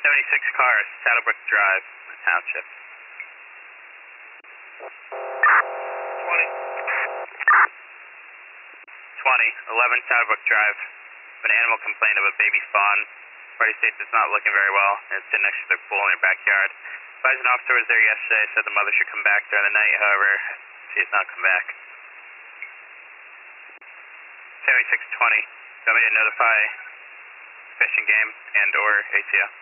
76 cars, Saddlebrook Drive, Township. 11 Saddlebrook Drive. An animal complained of a baby fawn. Party states it's not looking very well, and it's sitting next to their pool in their backyard. Advised an officer was there yesterday, said the mother should come back during the night, however, she has not come back. 7620, want me to notify Fish and Game and or ATO?